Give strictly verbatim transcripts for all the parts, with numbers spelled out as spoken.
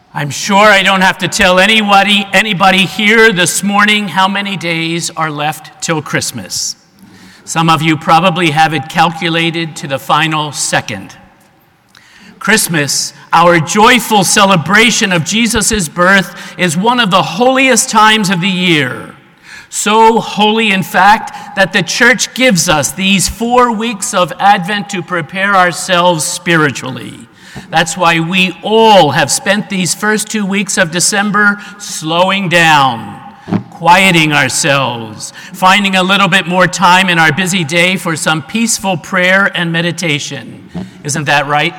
I'm sure I don't have to tell anybody, anybody here this morning how many days are left till Christmas. Some of you probably have it calculated to the final second. Christmas, our joyful celebration of Jesus' birth, is one of the holiest times of the year. So holy, in fact, that the church gives us these four weeks of Advent to prepare ourselves spiritually. That's why we all have spent these first two weeks of December slowing down, quieting ourselves, finding a little bit more time in our busy day for some peaceful prayer and meditation. Isn't that right?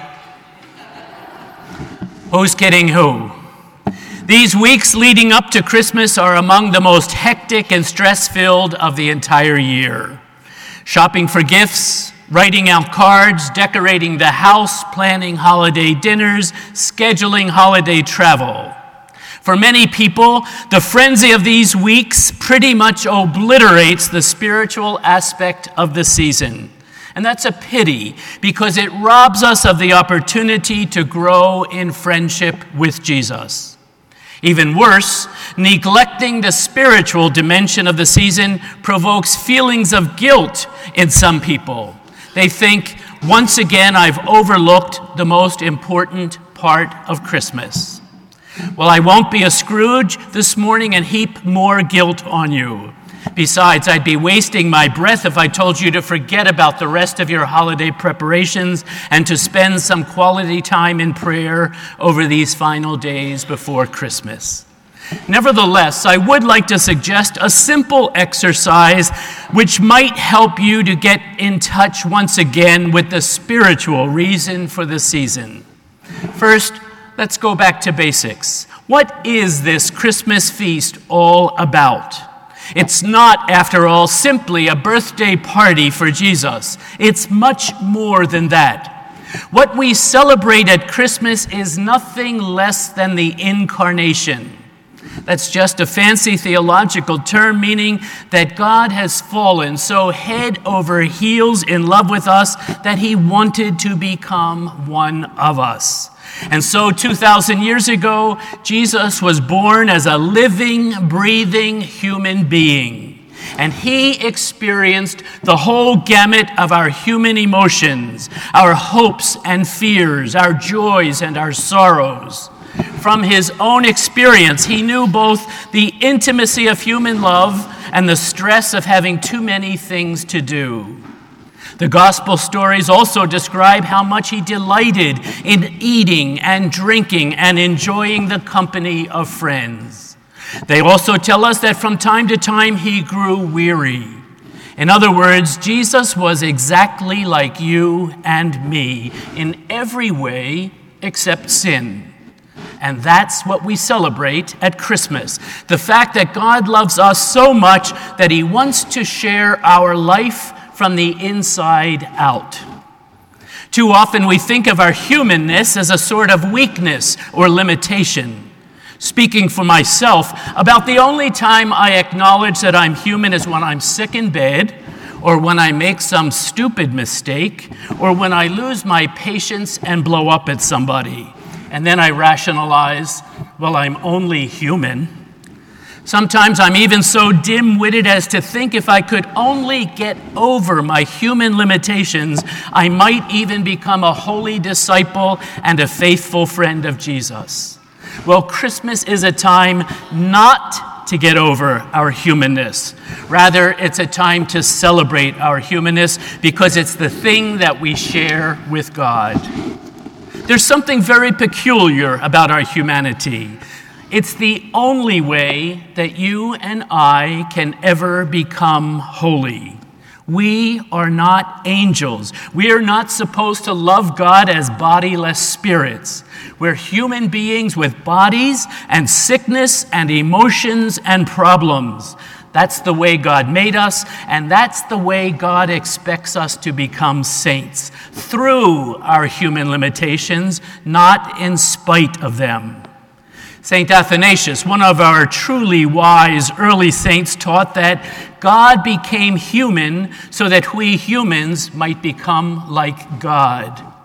Who's kidding who? These weeks leading up to Christmas are among the most hectic and stress-filled of the entire year. Shopping for gifts, writing out cards, decorating the house, planning holiday dinners, scheduling holiday travel. For many people, the frenzy of these weeks pretty much obliterates the spiritual aspect of the season. And that's a pity, because it robs us of the opportunity to grow in friendship with Jesus. Even worse, neglecting the spiritual dimension of the season provokes feelings of guilt in some people. They think, once again, I've overlooked the most important part of Christmas. Well, I won't be a Scrooge this morning and heap more guilt on you. Besides, I'd be wasting my breath if I told you to forget about the rest of your holiday preparations and to spend some quality time in prayer over these final days before Christmas. Nevertheless, I would like to suggest a simple exercise which might help you to get in touch once again with the spiritual reason for the season. First, let's go back to basics. What is this Christmas feast all about? It's not, after all, simply a birthday party for Jesus. It's much more than that. What we celebrate at Christmas is nothing less than the incarnation. That's just a fancy theological term meaning that God has fallen so head over heels in love with us that he wanted to become one of us. And so two thousand years ago, Jesus was born as a living, breathing human being. And he experienced the whole gamut of our human emotions, our hopes and fears, our joys and our sorrows. From his own experience, he knew both the intimacy of human love and the stress of having too many things to do. The gospel stories also describe how much he delighted in eating and drinking and enjoying the company of friends. They also tell us that from time to time he grew weary. In other words, Jesus was exactly like you and me in every way except sin. And that's what we celebrate at Christmas. The fact that God loves us so much that he wants to share our life from the inside out. Too often we think of our humanness as a sort of weakness or limitation. Speaking for myself, about the only time I acknowledge that I'm human is when I'm sick in bed, or when I make some stupid mistake, or when I lose my patience and blow up at somebody. And then I rationalize, well, I'm only human. Sometimes I'm even so dim-witted as to think if I could only get over my human limitations, I might even become a holy disciple and a faithful friend of Jesus. Well, Christmas is a time not to get over our humanness. Rather, it's a time to celebrate our humanness because it's the thing that we share with God. There's something very peculiar about our humanity. It's the only way that you and I can ever become holy. We are not angels. We are not supposed to love God as bodiless spirits. We're human beings with bodies and sickness and emotions and problems. That's the way God made us, and that's the way God expects us to become saints, through our human limitations, not in spite of them. Saint Athanasius, one of our truly wise early saints, taught that God became human so that we humans might become like God.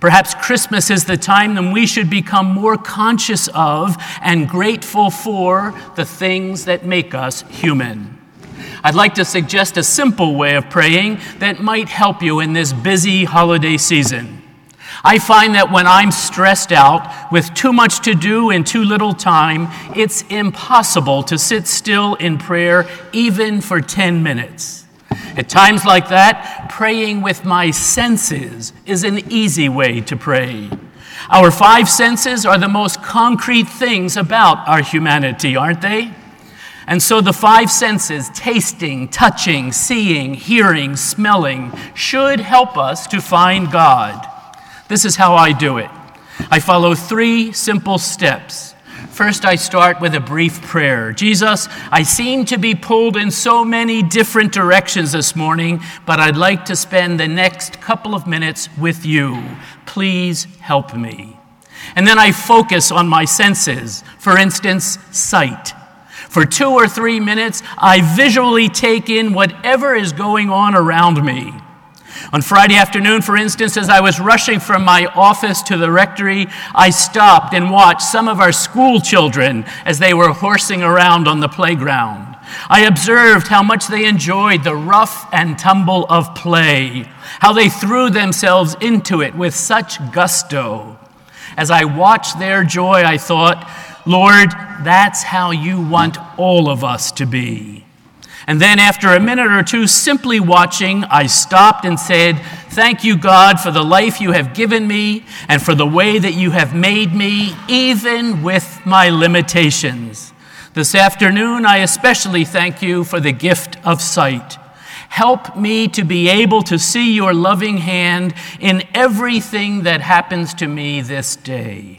Perhaps Christmas is the time when we should become more conscious of and grateful for the things that make us human. I'd like to suggest a simple way of praying that might help you in this busy holiday season. I find that when I'm stressed out with too much to do and too little time, it's impossible to sit still in prayer even for ten minutes. At times like that, praying with my senses is an easy way to pray. Our five senses are the most concrete things about our humanity, aren't they? And so the five senses, tasting, touching, seeing, hearing, smelling, should help us to find God. This is how I do it. I follow three simple steps. First, I start with a brief prayer. Jesus, I seem to be pulled in so many different directions this morning, but I'd like to spend the next couple of minutes with you. Please help me. And then I focus on my senses. For instance, sight. For two or three minutes, I visually take in whatever is going on around me. On Friday afternoon, for instance, as I was rushing from my office to the rectory, I stopped and watched some of our school children as they were horsing around on the playground. I observed how much they enjoyed the rough and tumble of play, how they threw themselves into it with such gusto. As I watched their joy, I thought, Lord, that's how you want all of us to be. And then after a minute or two simply watching, I stopped and said, thank you, God, for the life you have given me and for the way that you have made me, even with my limitations. This afternoon, I especially thank you for the gift of sight. Help me to be able to see your loving hand in everything that happens to me this day.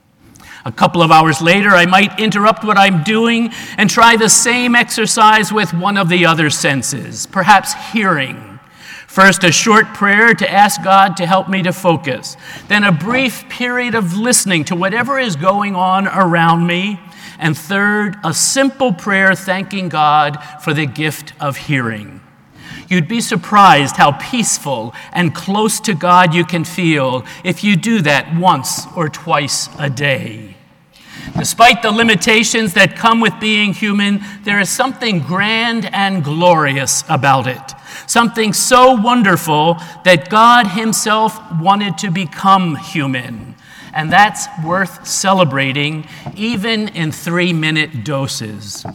A couple of hours later, I might interrupt what I'm doing and try the same exercise with one of the other senses, perhaps hearing. First, a short prayer to ask God to help me to focus. Then a brief period of listening to whatever is going on around me. And third, a simple prayer thanking God for the gift of hearing. You'd be surprised how peaceful and close to God you can feel if you do that once or twice a day. Despite the limitations that come with being human, there is something grand and glorious about it. Something so wonderful that God himself wanted to become human. And that's worth celebrating, even in three-minute doses.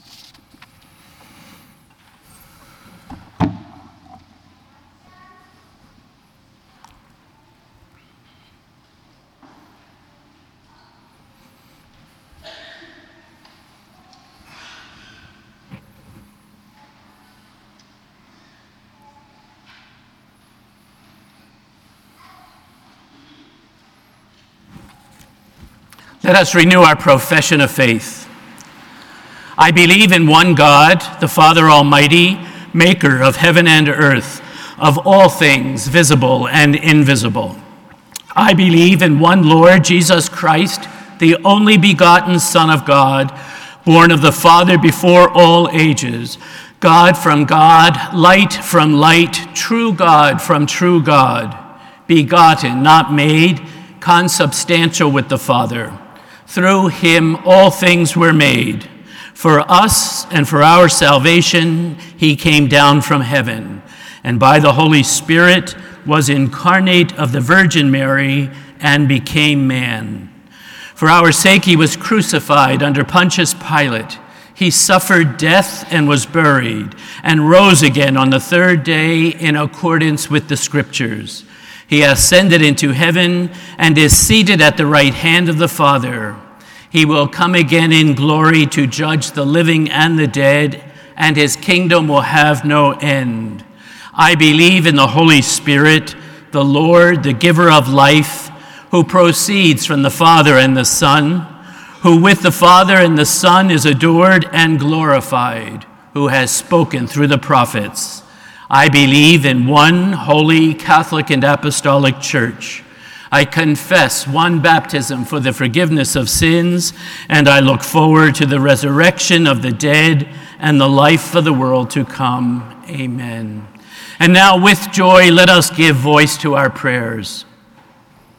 Let us renew our profession of faith. I believe in one God, the Father Almighty, maker of heaven and earth, of all things visible and invisible. I believe in one Lord Jesus Christ, the only begotten Son of God, born of the Father before all ages, God from God, light from light, true God from true God, begotten, not made, consubstantial with the Father. Through him all things were made. For us and for our salvation, he came down from heaven, and by the Holy Spirit was incarnate of the Virgin Mary and became man. For our sake he was crucified under Pontius Pilate. He suffered death and was buried, and rose again on the third day in accordance with the Scriptures. He ascended into heaven and is seated at the right hand of the Father. He will come again in glory to judge the living and the dead, and his kingdom will have no end. I believe in the Holy Spirit, the Lord, the giver of life, who proceeds from the Father and the Son, who with the Father and the Son is adored and glorified, who has spoken through the prophets. I believe in one holy Catholic and Apostolic Church. I confess one baptism for the forgiveness of sins, and I look forward to the resurrection of the dead and the life of the world to come. Amen. And now with joy, let us give voice to our prayers.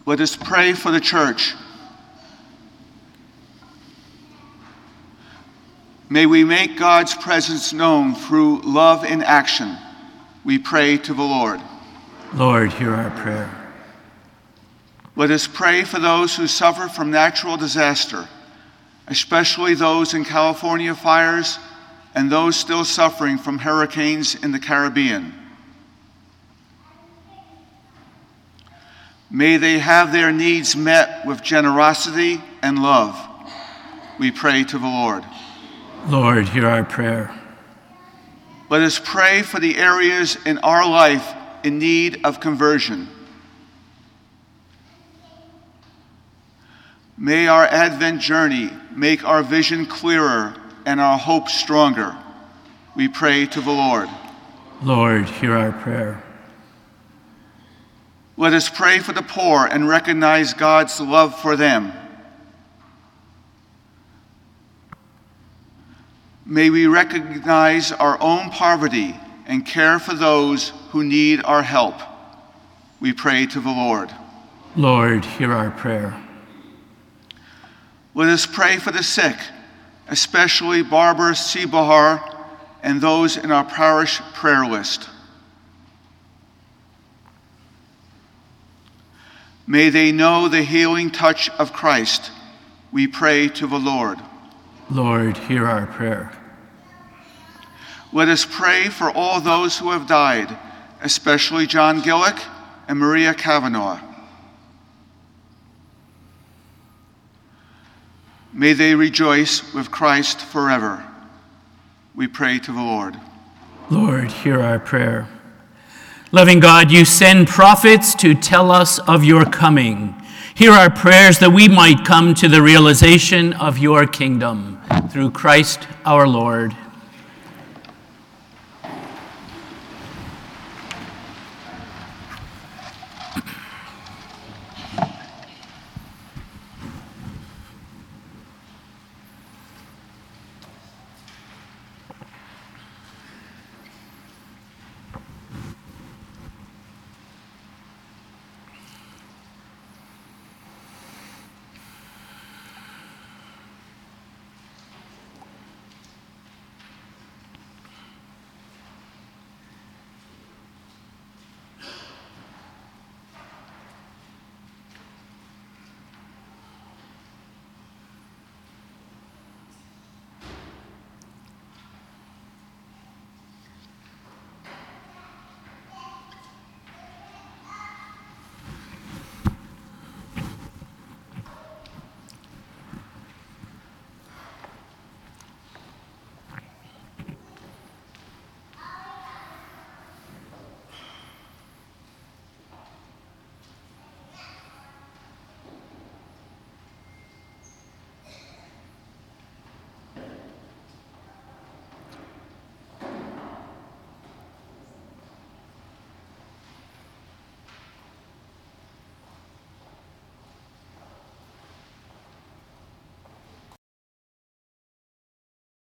Let us pray for the church. May we make God's presence known through love in action. We pray to the Lord. Lord, hear our prayer. Let us pray for those who suffer from natural disaster, especially those in California fires and those still suffering from hurricanes in the Caribbean. May they have their needs met with generosity and love. We pray to the Lord. Lord, hear our prayer. Let us pray for the areas in our life in need of conversion. May our Advent journey make our vision clearer and our hope stronger. We pray to the Lord. Lord, hear our prayer. Let us pray for the poor and recognize God's love for them. May we recognize our own poverty and care for those who need our help. We pray to the Lord. Lord, hear our prayer. Let us pray for the sick, especially Barbara Seebahar and those in our parish prayer list. May they know the healing touch of Christ. We pray to the Lord. Lord, hear our prayer. Let us pray for all those who have died, especially John Gillick and Maria Kavanaugh. May they rejoice with Christ forever. We pray to the Lord. Lord, hear our prayer. Loving God, you send prophets to tell us of your coming. Hear our prayers that we might come to the realization of your kingdom. Through Christ our Lord.